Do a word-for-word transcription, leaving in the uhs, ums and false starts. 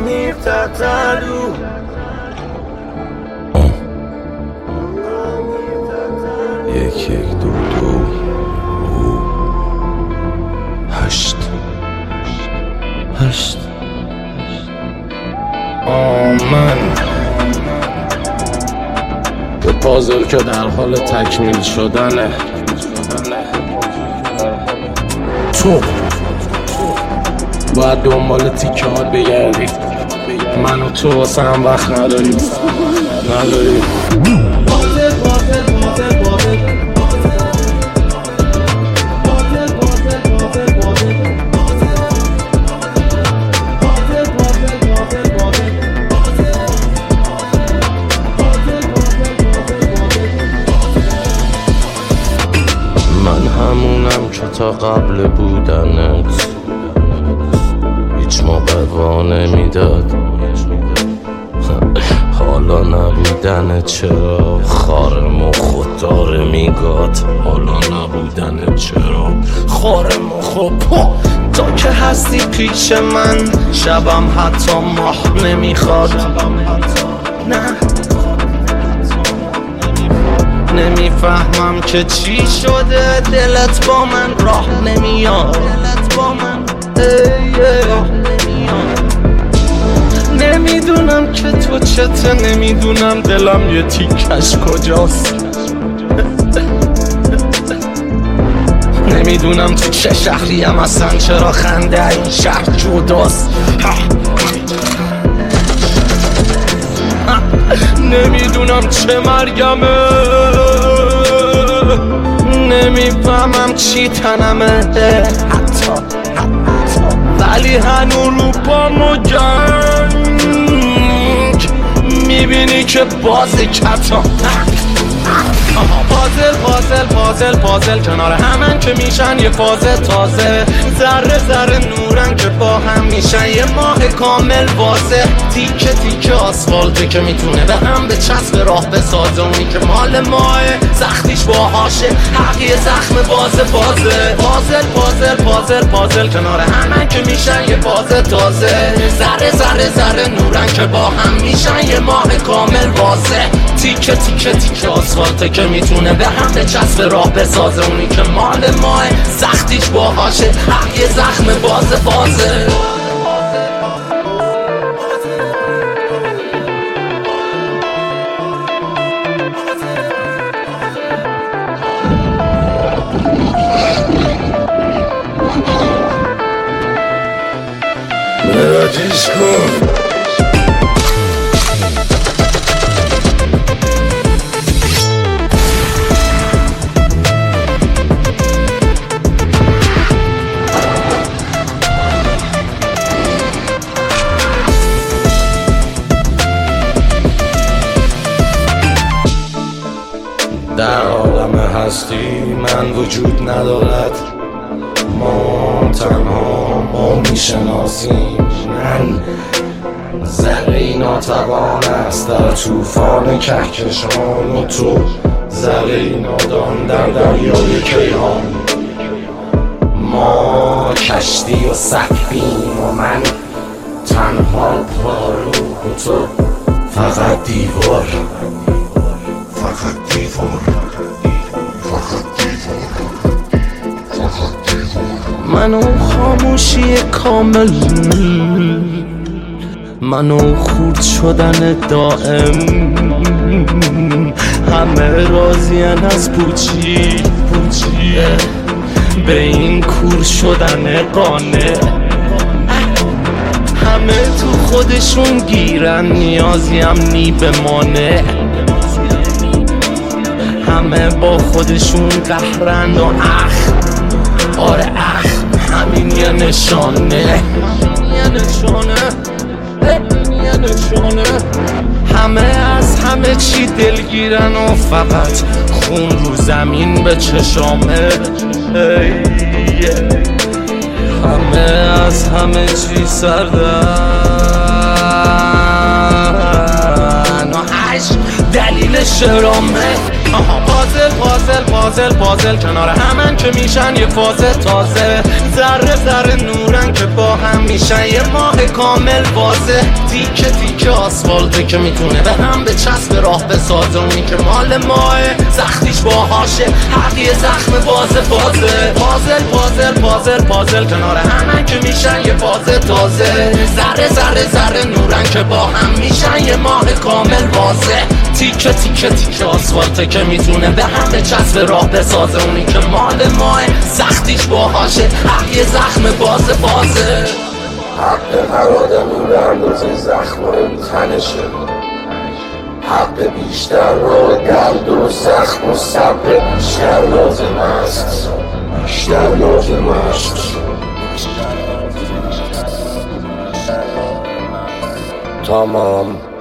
یک یک دو دو هشت هشت آمن به پازل که در حال تکمیل شدنه. تو باید دنبال تیکه ها بگردی، من و تو واسه هم وقت نداریم نداریم من همونم که تا قبل بودنت هیچ موقع وا نمیداد، حالا نبودنت چرا خارم و خود داره میگاد. حالا نبودنت چرا خارم و خود تا که هستی پیش من شبم حتی ماه نمیخواد. نه نمیفهمم که چی شده دلت با من راه نمیاد، دلت با من راه نمیاد. نمیدونم که تو چته، نمیدونم دلم یه تیکش کجاست، نمیدونم تو چه شهریم اصلا، چرا خنده این شهر جداست. نمیدونم چه مرگمه، نمیفهمم چی تنمه حتی، ولی هنو رو پامو جنگ میبینی که بازی کتا. پازل پازل پازل پازل کنار همن که میشن یه فاز تازه، ذره ذره نورن که با هم میشن یه ماه کامل واضح. تیکه تیکه آسفالته که میتونه به هم به چسب راه بسازه، اونی که مال ماه سختیش باهاشه حقیه زخم بازه بازه. پازل پازل پازل پازل کنار همن که میشن یه فاز تازه، ذره ذره ذره نورن که با هم میشن یه ماه کامل واضح. تیکه تیکه تیکه آسفالته که میتونه به هم به چسب راه بسازه، اونی که مال ماه سختیش باهاشه حق یه زخم بازه بازه. مراجعش کن در عالم هستی من وجود ندارد، ما تنها ما میشناسیم. من ذره ناتوان است در طوفان کهکشان، و تو ذره نادان در دریای کیهان. ما کشتی و سقفیم و من تنها پارو، و تو فقط دیوار فقط دیوار فقط دیوار فقط دیوار. منو خاموشی کامل، منو خورد شدن دائم، همه راضین از پوچی پوچی به این کور شدن قانع. همه تو خودشون گیرن نیازیم نی بمانه، همه با خودشون قهرن و اخ آره اخ همین یه نشانه، یه نشانه یه نشانه. همه از همه چی دلگیرن و فقط خون رو زمین به چشامه. همه از همه چی سردن و عشق دلیل شرامه. پازل پازل پازل پازل کنار همن که میشن یه فاز تازه، ذره ذره نورن که با هم میشن یه ماه کامل واضح. تیکه تیکه آسفالته که میتونه به هم به چسب راه بسازه. اونی که مال ماه سختیش باهاشه، حق یه زخم بازه بازه. پازل پازل پازل پازل کنار همه که میشن یه فاز تازه. ذره ذره ذره نورن که با هم میشن یه ماه کامل واضح. تیکه تیکه تیکه آسفالته که میتونه به هم به چسب راه بسازه. اونی که مال ماه سختیش باهاشه، حق یه زخم بازه بازه. حق هر آدمی به اندازه زخم تنشه. حق بیشتر را درد و زخم و صبر بیشتر لازم است، بیشتر لازم است. تمام.